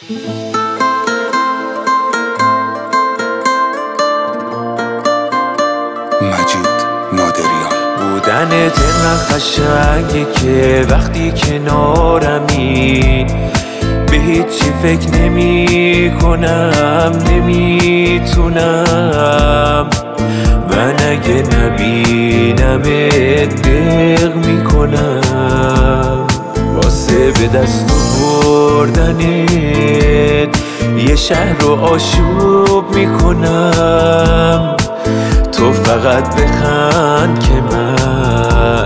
مجید نادریان. بودنت اینقدر قشنگه که وقتی کنارمی به هیچی فکر نمی کنم، نمیتونم. من اگه نبینمت دق میکنم. واسه به دست بردنت یه شهر رو آشوب میکنم. تو فقط بخند که من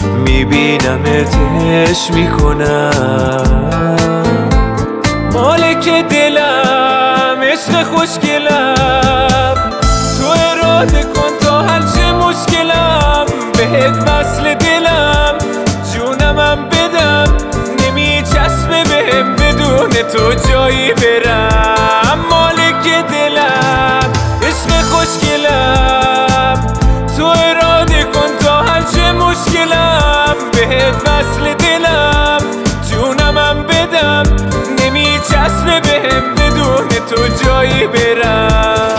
میبینمتش میکنم. مالک دلم، عشق خوشگلم، تو اراده کن تا حل چه مشکلم. بهت وصل دلم، جونمم بدم، نمیچسبه بهم بدون تو جایی برم. مالک دلم، عشق خوشگلم، تو اراده کن تا حل چه مشکلم. بهت وصل دلم، جونمم بدم، نمیچسبه بهم بدون تو جایی برم.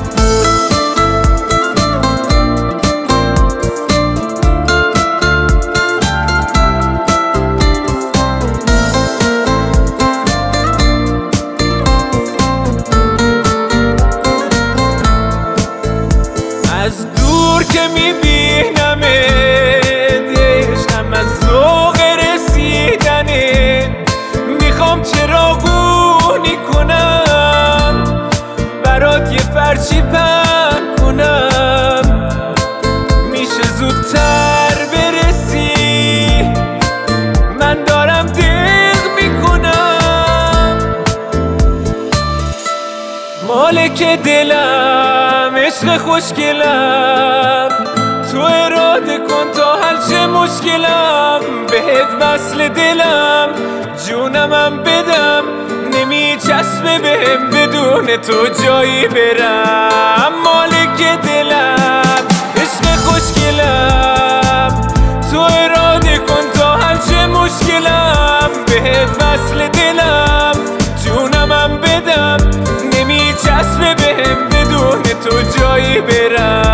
از دور که میبینمت عشقم از ذوق رسیدنه. میخوام چراغونی کنم، برات یه فرشی پهن کنم. میشه زودتر برسی، من دارم دق میکنم. مالک دلم، عشق خوشگلم، تو اراده کن تا حل چه مشکلم. بهت وصل دلم، جونمم بدم، نمیچسبه بهم بدون تو جایی برم. مالک دلم، عشق خوشگلم، تو اراده کن تا حل چه مشکلم. بهت وصل دلم، جونمم بدم، نمیچسبه بهم بدون تو جایی برم.